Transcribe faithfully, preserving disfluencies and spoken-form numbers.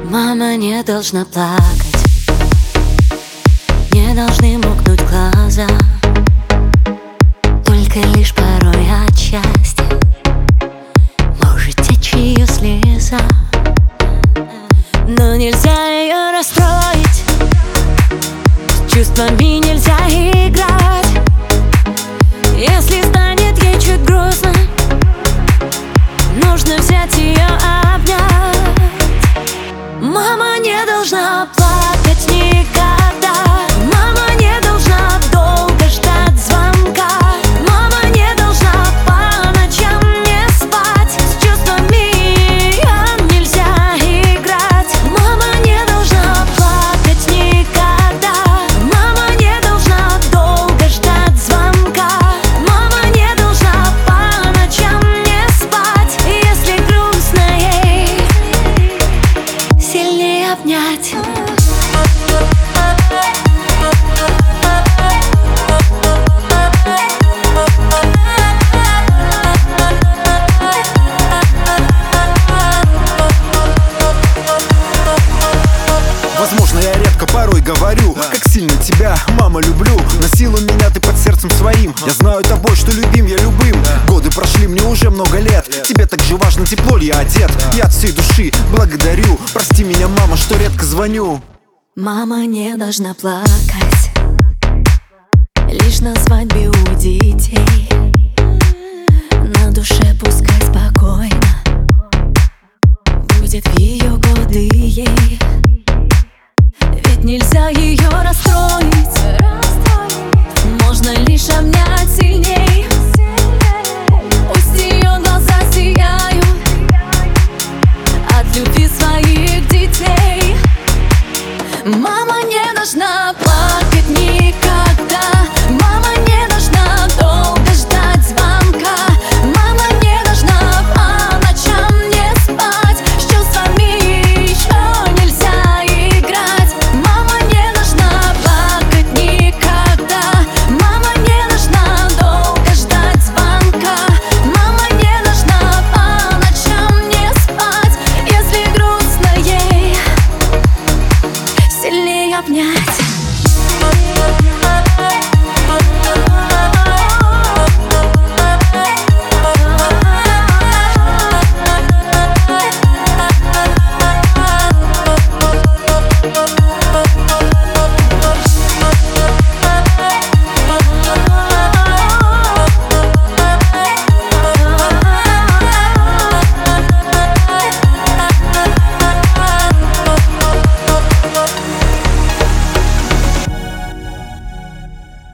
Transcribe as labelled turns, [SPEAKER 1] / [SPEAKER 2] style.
[SPEAKER 1] Мама не должна плакать, не должны мокнуть глаза, только лишь порой от счастья может течь ее слеза. Но нельзя ее расстроить, с чувствами нельзя играть. Если станет ей чуть грустно, нужно взять ее обнять. Мама не должна плакать никогда. Мама не должна долго ждать звонка. Мама не должна по ночам не спать. С чувствами ее нельзя играть. Мама не должна плакать никогда. Мама не должна долго ждать звонка. Мама не должна по ночам не спать. Если грустно ей, сильнее обнять.
[SPEAKER 2] Возможно, я редко порой говорю, как сильно тебя, мама, люблю. Носила меня ты под сердцем своим. Я знаю тобой, что любим я любым. Годы прошли, мне уже много лет. Тебе так же важно, тепло ли я одет. Я от всей души благодарю. Прости меня, мама, что редко звоню.
[SPEAKER 1] Мама не должна плакать лишь на свадьбе у детей. На душе пускай спокойно будет в ее годы ей. Ведь нельзя ее расстроить, можно лишь обнять сильней. Пусть ее глаза сияют от любви своих детей. Мама не должна